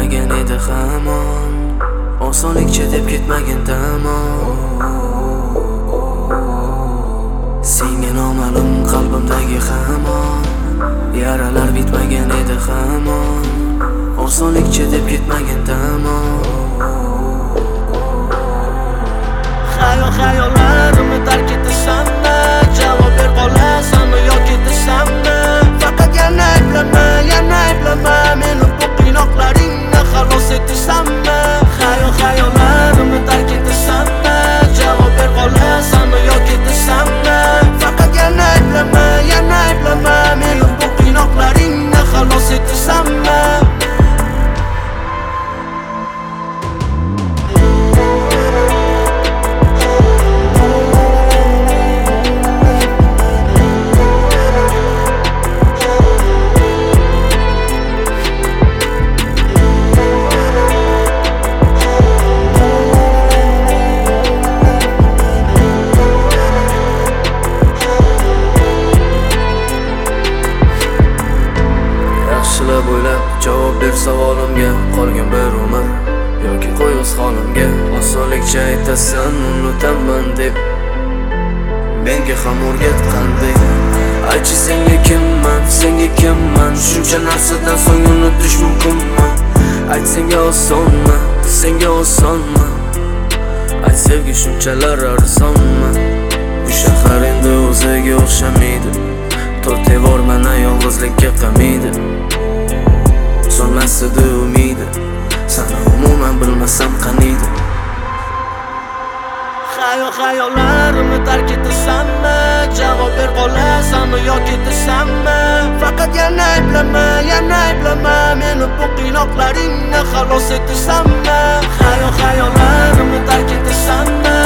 bitmagan edi hamon, osonlikcha deb ketmagin tamom. Senga noma'lum qalbimdagi hamon, yaralar bitmagan edi hamon, osonlikcha deb ketmagin tamom. Xayollarimni tark etasanmi? Javob ber qolasanmi yoki ketasanmi? Faqat yana ayblama meni bu qiynoqlaringni xalos etasanmi? Xayollarimni tark etasanmi? Javob ber qolasanmi yoki ketasanmi? Faqat yana ayblama meni bu qiynoqlaringni xalos etasanmi? Bo'ylab javob ber savolimga, qolgan bir umr yoki qo'y o'z holimga. Osonlikcha aytasan unutaman deb, menga ham o'rgatgandek. Aychi senga kimman, shuncha narsadan so'ng unutish mumkinmi? Ayt senga osonmi? Ayt sevgi shunchalar arzonmi? Bu shahar endi o'ziga o'xshamaydi, to'rt devor mana yolg'izlikka qamaydi. Solmasdi umidi, sana umuman bilmasam qaniydi. Xayollarimni tark etasanmi? Javob ber qolasanmi yoki ketasanmi? Faqat yana ayblama meni bu qiynoqlaringni xalos etasanmi? Xayollarimni tark etasanmi?